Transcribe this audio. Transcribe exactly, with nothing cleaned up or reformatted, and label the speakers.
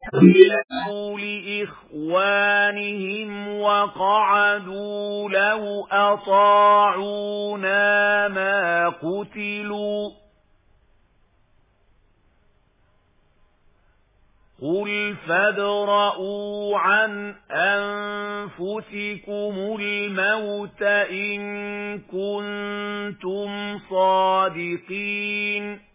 Speaker 1: لإخوانهم وقعدوا لو أطاعونا ما قتلوا قل فادرءوا عن أنفسكم الموت إن كنتم صادقين